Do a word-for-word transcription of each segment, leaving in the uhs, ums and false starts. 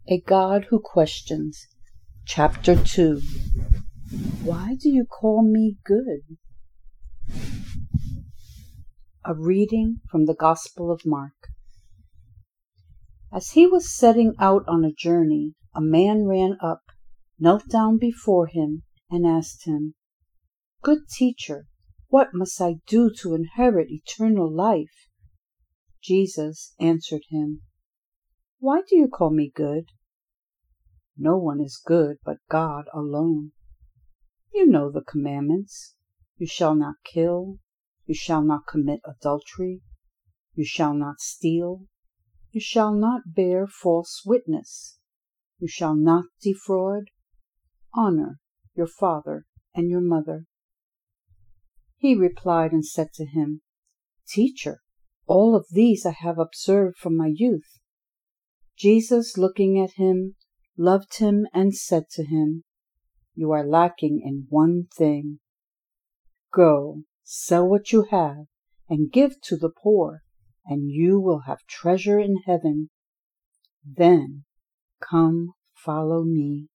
A God Who Questions, Chapter two. Why do you call me good? A reading from the Gospel of Mark. As he was setting out on a journey, a man ran up, knelt down before him, and asked him, "Good teacher, what must I do to inherit eternal life?" Jesus answered him, "Why do you call me good? No one is good but God alone. You know the commandments. You shall not kill. You shall not commit adultery. You shall not steal. You shall not bear false witness. You shall not defraud. Honor your father and your mother." He replied and said to him, "Teacher, all of these I have observed from my youth." Jesus, looking at him, loved him and said to him, "You are lacking in one thing. Go, sell what you have and give to the poor, and you will have treasure in heaven. Then come follow me."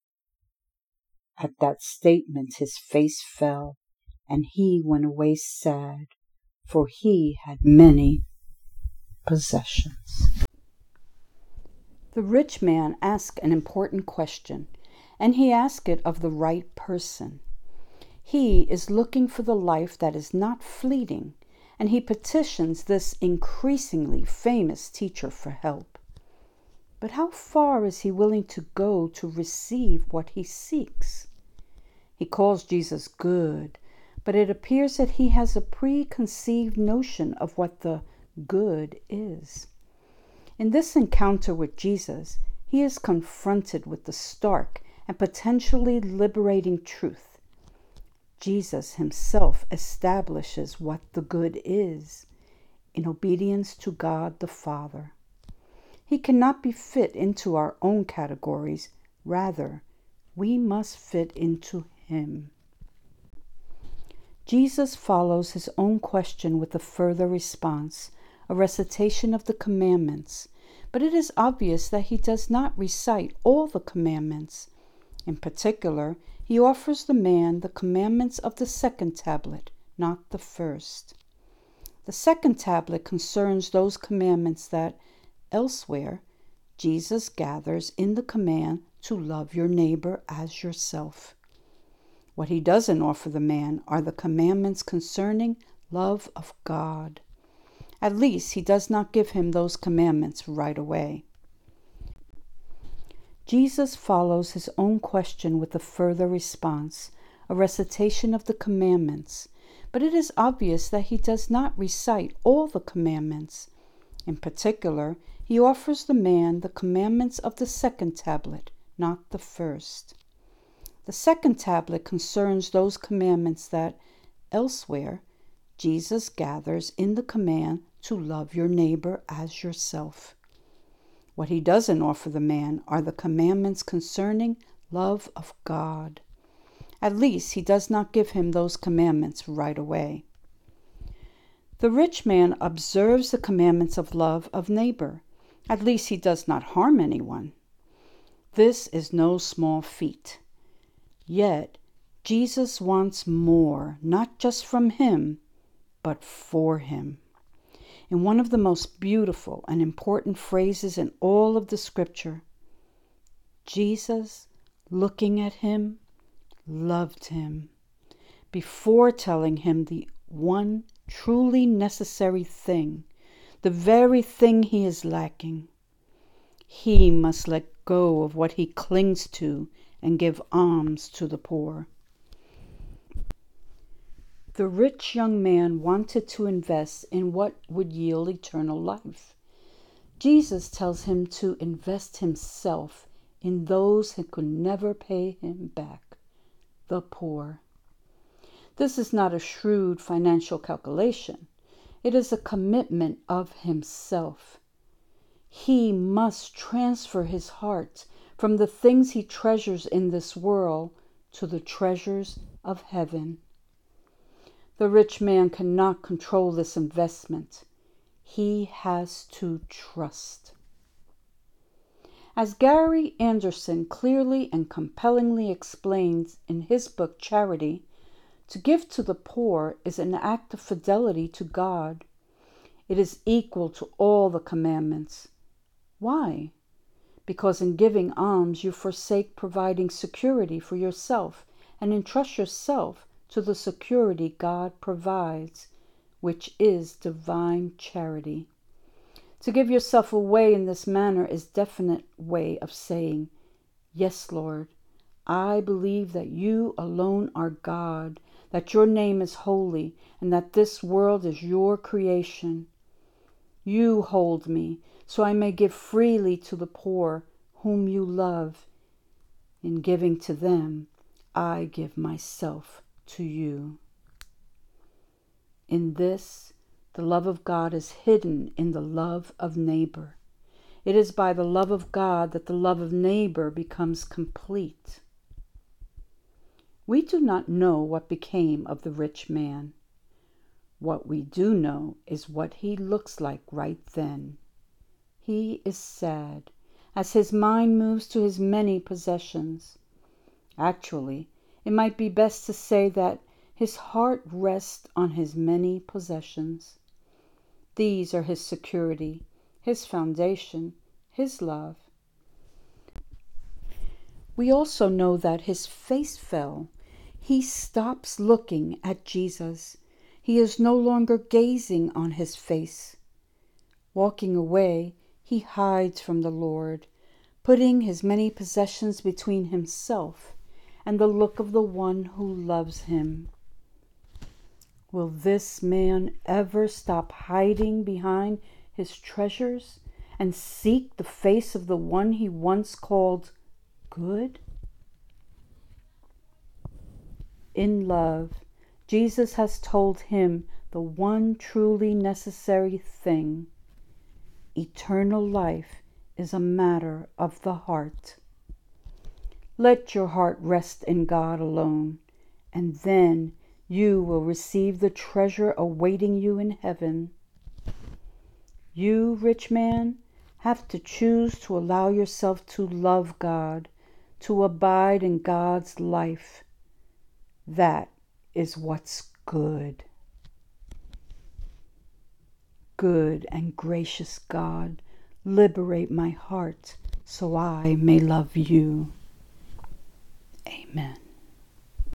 At that statement his face fell, and he went away sad, for he had many possessions. The rich man asked an important question, and he asked it of the right person. He is looking for the life that is not fleeting, and he petitions this increasingly famous teacher for help. But how far is he willing to go to receive what he seeks? He calls Jesus good, but it appears that he has a preconceived notion of what the good is. In this encounter with Jesus, he is confronted with the stark and potentially liberating truth. Jesus himself establishes what the good is, in obedience to God the Father. He cannot be fit into our own categories. Rather, we must fit into him. Jesus follows his own question with a further response, a recitation of the commandments, but it is obvious that he does not recite all the commandments. In particular, he offers the man the commandments of the second tablet, not the first. The second tablet concerns those commandments that, elsewhere, Jesus gathers in the command to love your neighbor as yourself. What he doesn't offer the man are the commandments concerning love of God. At least he does not give him those commandments right away. Jesus follows his own question with a further response, a recitation of the commandments, but it is obvious that he does not recite all the commandments. In particular, he offers the man the commandments of the second tablet, not the first. The second tablet concerns those commandments that, elsewhere, Jesus gathers in the command to love your neighbor as yourself. What he doesn't offer the man are the commandments concerning love of God. At least he does not give him those commandments right away. The rich man observes the commandments of love of neighbor. At least he does not harm anyone. This is no small feat. Yet, Jesus wants more, not just from him, but for him. In one of the most beautiful and important phrases in all of the scripture, Jesus, looking at him, loved him, before telling him the one truly necessary thing, the very thing he is lacking. He must let go of what he clings to and give alms to the poor. The rich young man wanted to invest in what would yield eternal life. Jesus tells him to invest himself in those who could never pay him back, the poor. This is not a shrewd financial calculation. It is a commitment of himself. He must transfer his heart from the things he treasures in this world to the treasures of heaven. The rich man cannot control this investment. He has to trust. As Gary Anderson clearly and compellingly explains in his book Charity, to give to the poor is an act of fidelity to God. It is equal to all the commandments. Why? Because in giving alms you forsake providing security for yourself and entrust yourself to the security God provides, which is divine charity. To give yourself away in this manner is a definite way of saying, "Yes, Lord, I believe that you alone are God, that your name is holy, and that this world is your creation. You hold me, so I may give freely to the poor, whom you love. In giving to them, I give myself to you." In this, the love of God is hidden in the love of neighbor. It is by the love of God that the love of neighbor becomes complete. We do not know what became of the rich man. What we do know is what he looks like right then. He is sad, as his mind moves to his many possessions. Actually, it might be best to say that his heart rests on his many possessions. These are his security, his foundation, his love. We also know that his face fell. He stops looking at Jesus. He is no longer gazing on his face. Walking away, he hides from the Lord, putting his many possessions between himself and the look of the one who loves him. Will this man ever stop hiding behind his treasures and seek the face of the one he once called good? In love, Jesus has told him the one truly necessary thing. Eternal life is a matter of the heart. Let your heart rest in God alone, and then you will receive the treasure awaiting you in heaven. You, rich man, have to choose to allow yourself to love God, to abide in God's life. That is what's good. Good and gracious God, liberate my heart so I may love you. Amen.